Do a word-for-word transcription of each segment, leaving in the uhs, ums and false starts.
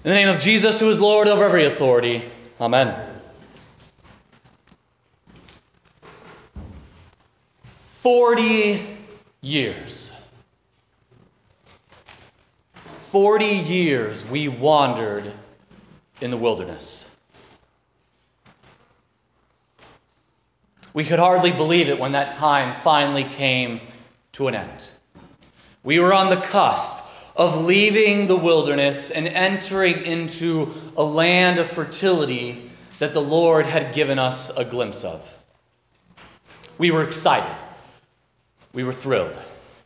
In the name of Jesus, who is Lord over every authority. Amen. Forty years. Forty years we wandered in the wilderness. We could hardly believe it when that time finally came to an end. We were on the cusp of leaving the wilderness and entering into a land of fertility that the Lord had given us a glimpse of. We were excited. We were thrilled.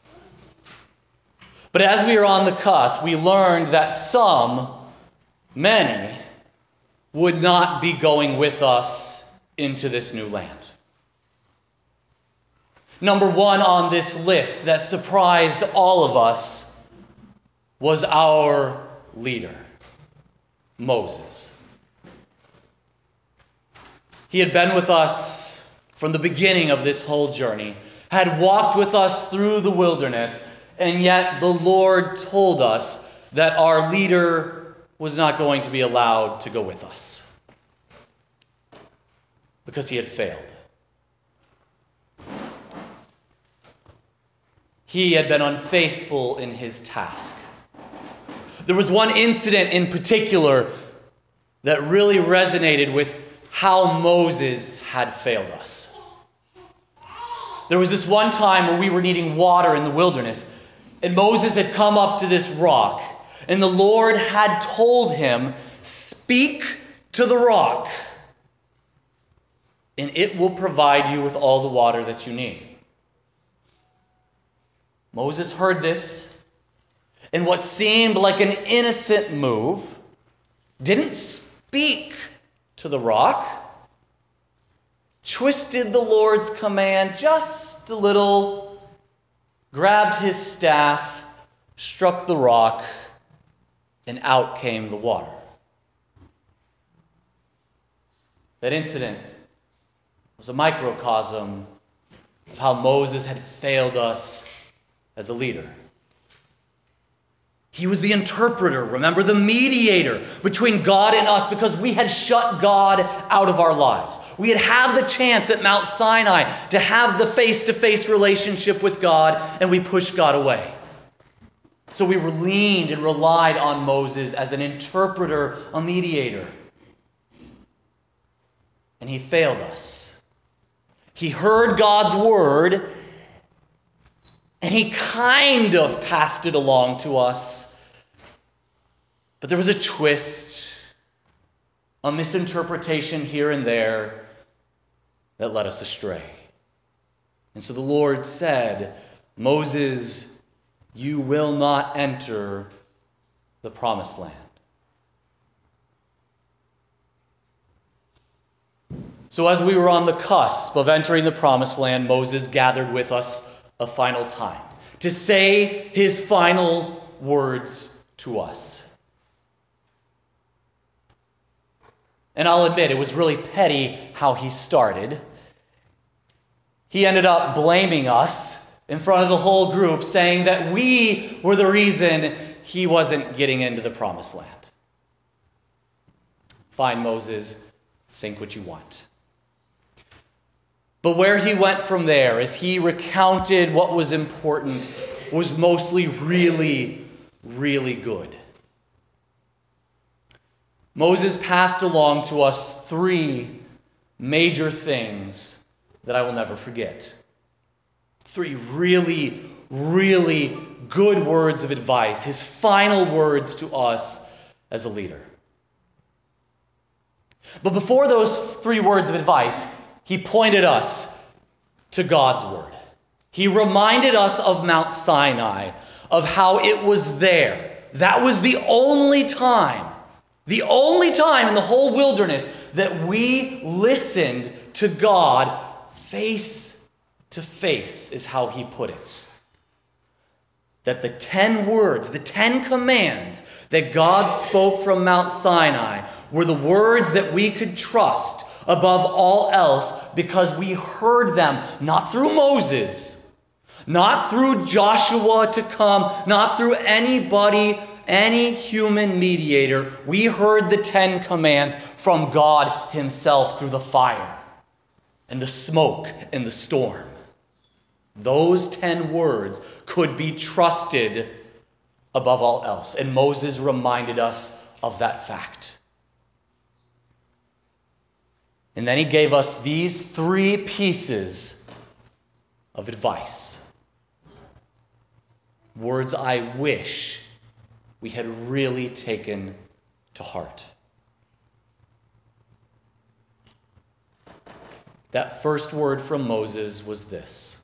But as we were on the cusp, we learned that some, many, would not be going with us into this new land. Number one on this list that surprised all of us was our leader, Moses. He had been with us from the beginning of this whole journey, had walked with us through the wilderness, and yet the Lord told us that our leader was not going to be allowed to go with us because he had failed. He had been unfaithful in his task. There was one incident in particular that really resonated with how Moses had failed us. There was this one time where we were needing water in the wilderness, and Moses had come up to this rock, and the Lord had told him, "Speak to the rock, and it will provide you with all the water that you need." Moses heard this, and what seemed like an innocent move, didn't speak to the rock, twisted the Lord's command just a little, grabbed his staff, struck the rock, and out came the water. That incident was a microcosm of how Moses had failed us as a leader. He was the interpreter, remember, the mediator between God and us, because we had shut God out of our lives. We had had the chance at Mount Sinai to have the face-to-face relationship with God, and we pushed God away. So we were leaned and relied on Moses as an interpreter, a mediator. And he failed us. He heard God's word, and he kind of passed it along to us. But there was a twist, a misinterpretation here and there that led us astray. And so the Lord said, "Moses, you will not enter the promised land." So as we were on the cusp of entering the promised land, Moses gathered with us a final time to say his final words to us. And I'll admit, it was really petty how he started. He ended up blaming us in front of the whole group, saying that we were the reason he wasn't getting into the promised land. Fine, Moses, think what you want. But where he went from there, as he recounted what was important, was mostly really, really good. Moses passed along to us three major things that I will never forget. Three really, really good words of advice, his final words to us as a leader. But before those three words of advice, he pointed us to God's word. He reminded us of Mount Sinai, of how it was there. That was the only time, the only time in the whole wilderness that we listened to God face to face, is how he put it. That the ten words, the ten commands that God spoke from Mount Sinai were the words that we could trust above all else, because we heard them not through Moses, not through Joshua to come, not through anybody any human mediator. We heard the Ten Commands from God himself through the fire and the smoke and the storm. Those ten words could be trusted above all else. And Moses reminded us of that fact. And then he gave us these three pieces of advice. Words I wish we had really taken to heart. That first word from Moses was this: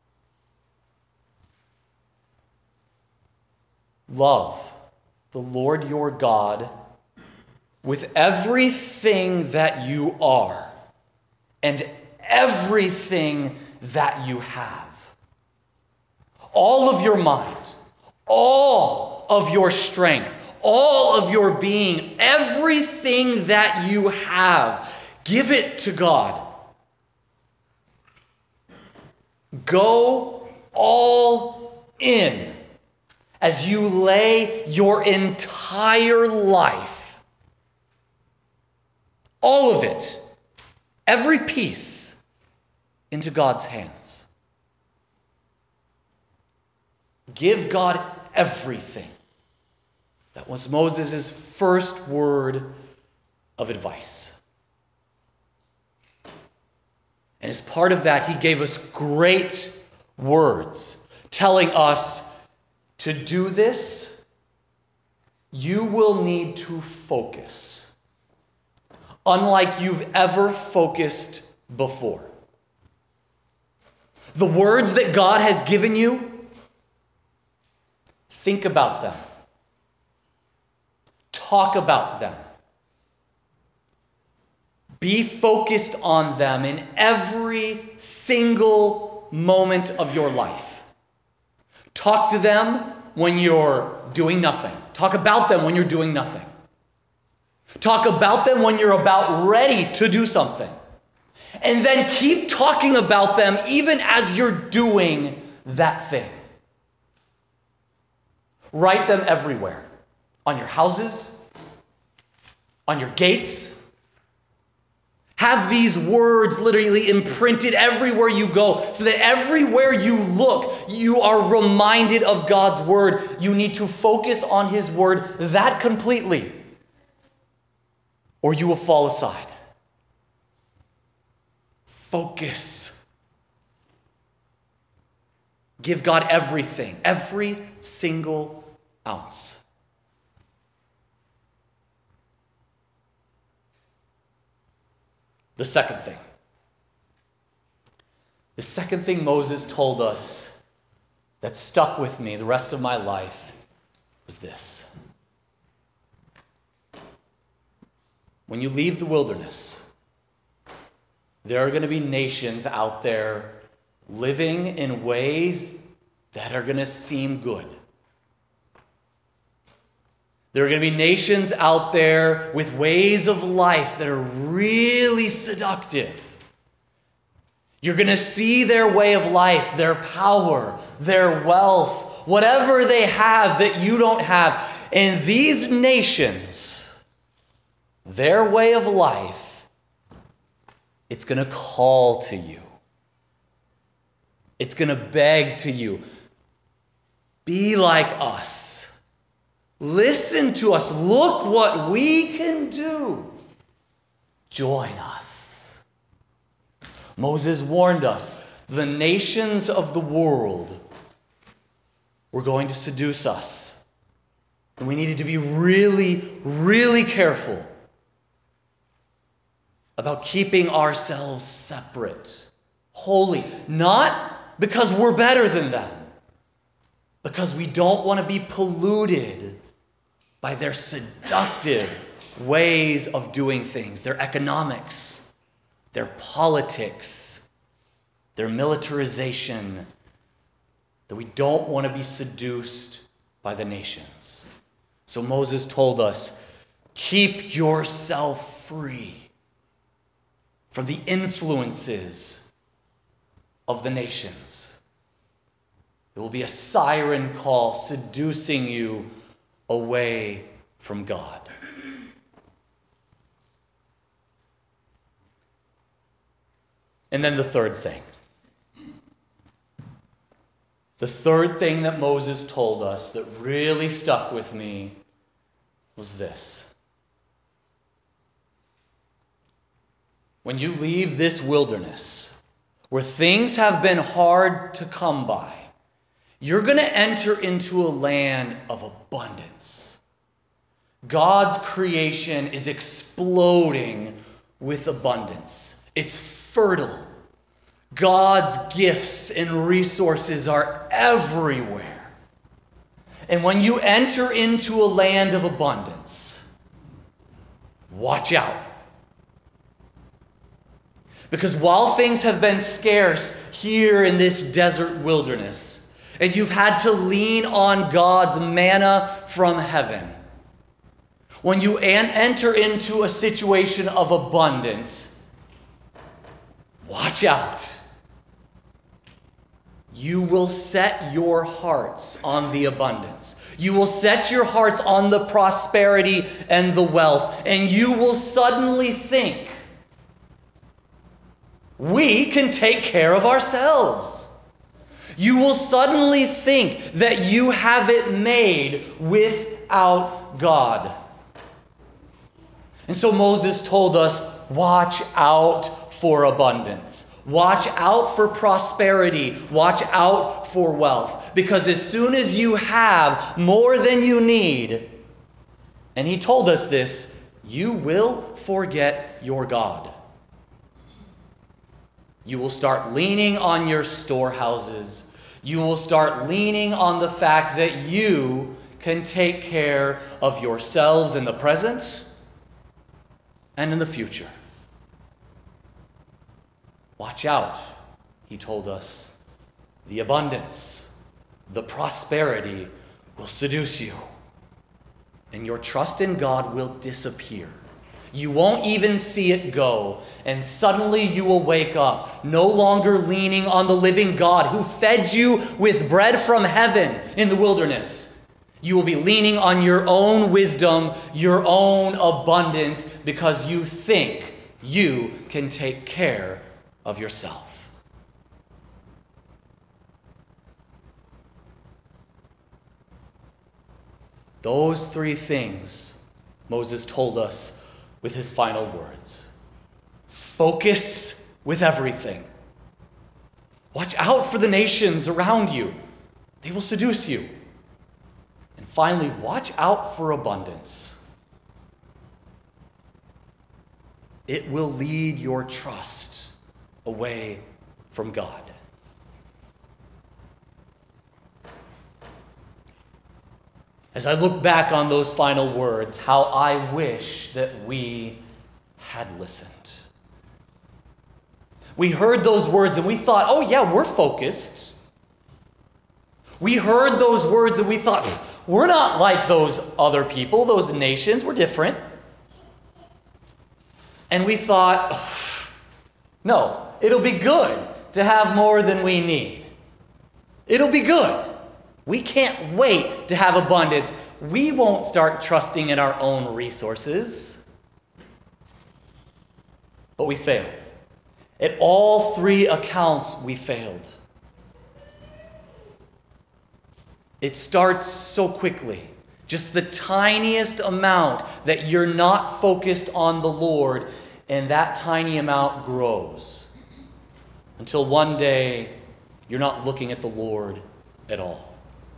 love the Lord your God with everything that you are and everything that you have. All of your mind, all of your strength, all of your being, everything that you have, give it to God. Go all in as you lay your entire life, all of it, every piece, into God's hands. Give God everything. That was Moses' first word of advice. And as part of that, he gave us great words, telling us to do this, you will need to focus, unlike you've ever focused before. The words that God has given you, think about them. Talk about them. Be focused on them in every single moment of your life. Talk to them when you're doing nothing. Talk about them when you're doing nothing. Talk about them when you're about ready to do something. And then keep talking about them even as you're doing that thing. Write them everywhere. On your houses, on your gates. Have these words literally imprinted everywhere you go, so that everywhere you look, you are reminded of God's word. You need to focus on his word that completely, or you will fall aside. Focus. Give God everything, every single ounce. The second thing. The second thing Moses told us that stuck with me the rest of my life was this. When you leave the wilderness, there are going to be nations out there living in ways that are going to seem good. There are going to be nations out there with ways of life that are really seductive. You're going to see their way of life, their power, their wealth, whatever they have that you don't have. And these nations, their way of life, it's going to call to you. It's going to beg to you. Be like us. Listen to us. Look what we can do. Join us. Moses warned us. The nations of the world were going to seduce us. And we needed to be really, really careful about keeping ourselves separate, holy. Not because we're better than them, because we don't want to be polluted by their seductive ways of doing things, their economics, their politics, their militarization, that we don't want to be seduced by the nations. So Moses told us, keep yourself free from the influences of the nations. There will be a siren call seducing you away from God. And then the third thing. The third thing that Moses told us that really stuck with me was this. When you leave this wilderness, where things have been hard to come by, you're going to enter into a land of abundance. God's creation is exploding with abundance. It's fertile. God's gifts and resources are everywhere. And when you enter into a land of abundance, watch out. Because while things have been scarce here in this desert wilderness, and you've had to lean on God's manna from heaven, when you an- enter into a situation of abundance, watch out. You will set your hearts on the abundance. You will set your hearts on the prosperity and the wealth. And you will suddenly think, we can take care of ourselves. You will suddenly think that you have it made without God. And so Moses told us, watch out for abundance. Watch out for prosperity. Watch out for wealth. Because as soon as you have more than you need, and he told us this, you will forget your God. You will start leaning on your storehouses. You will start leaning on the fact that you can take care of yourselves in the present and in the future. Watch out, he told us. The abundance, the prosperity will seduce you. And your trust in God will disappear. You won't even see it go. And suddenly you will wake up, no longer leaning on the living God who fed you with bread from heaven in the wilderness. You will be leaning on your own wisdom, your own abundance, because you think you can take care of yourself. Those three things Moses told us with his final words. Focus with everything. Watch out for the nations around you. They will seduce you. And finally, watch out for abundance. It will lead your trust away from God. As I look back on those final words, how I wish that we had listened. We heard those words and we thought, oh yeah, we're focused. We heard those words and we thought, we're not like those other people, those nations, we're different. And we thought, no, it'll be good to have more than we need. It'll be good. We can't wait to have abundance. We won't start trusting in our own resources. But we failed. At all three accounts, we failed. It starts so quickly. Just the tiniest amount that you're not focused on the Lord, and that tiny amount grows. Until one day, you're not looking at the Lord at all.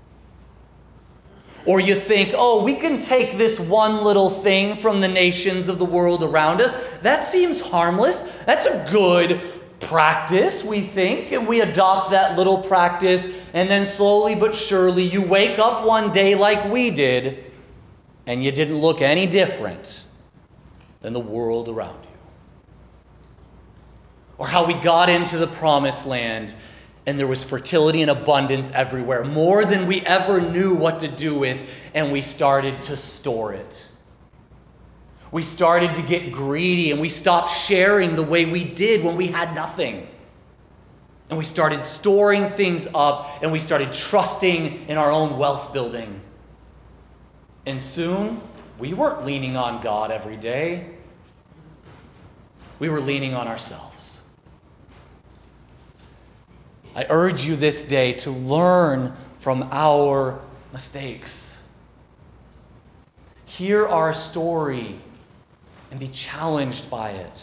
Or you think, oh, we can take this one little thing from the nations of the world around us. That seems harmless. That's a good practice, we think. And we adopt that little practice. And then slowly but surely, you wake up one day like we did, and you didn't look any different than the world around you. Or how we got into the promised land and there was fertility and abundance everywhere, more than we ever knew what to do with, and we started to store it. We started to get greedy and we stopped sharing the way we did when we had nothing. And we started storing things up and we started trusting in our own wealth building. And soon, we weren't leaning on God every day. We were leaning on ourselves. I urge you this day to learn from our mistakes. Hear our story and be challenged by it.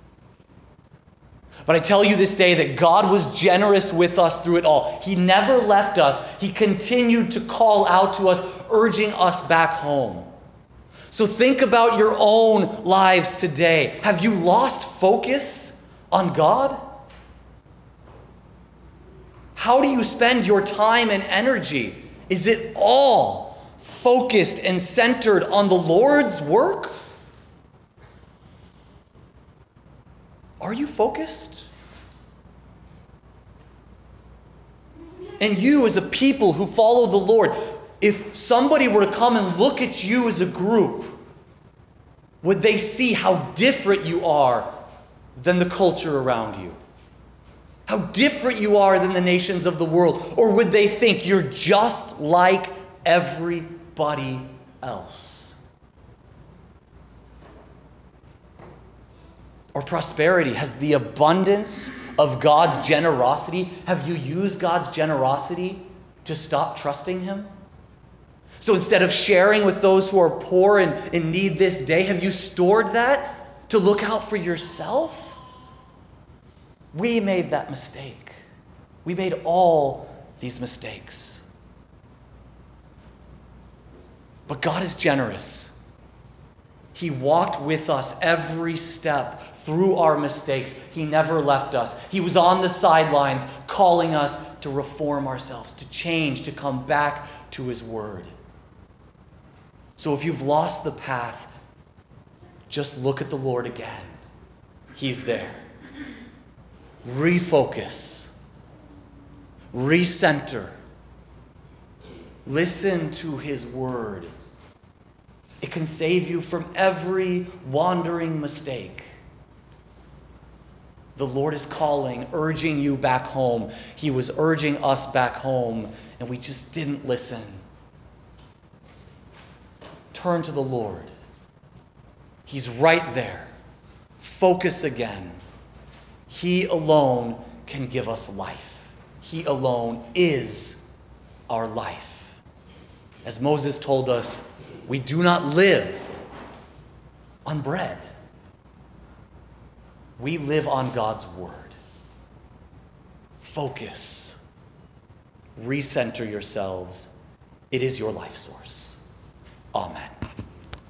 But I tell you this day that God was generous with us through it all. He never left us. He continued to call out to us, urging us back home. So think about your own lives today. Have you lost focus on God? How do you spend your time and energy? Is it all focused and centered on the Lord's work? Are you focused? And you as a people who follow the Lord, if somebody were to come and look at you as a group, would they see how different you are than the culture around you? How different you are than the nations of the world? Or would they think you're just like everybody else? Or prosperity, has the abundance of God's generosity, have you used God's generosity to stop trusting Him? So instead of sharing with those who are poor and in need this day, have you stored that to look out for yourself? We made that mistake. We made all these mistakes. But God is generous. He walked with us every step through our mistakes. He never left us. He was on the sidelines calling us to reform ourselves, to change, to come back to His Word. So if you've lost the path, just look at the Lord again. He's there. Refocus. Recenter. Listen to His Word. It can save you from every wandering mistake. The Lord is calling, urging you back home. He was urging us back home, and we just didn't listen. Turn to the Lord. He's right there. Focus again. He alone can give us life. He alone is our life. As Moses told us, we do not live on bread. We live on God's Word. Focus. Recenter yourselves. It is your life source. Amen.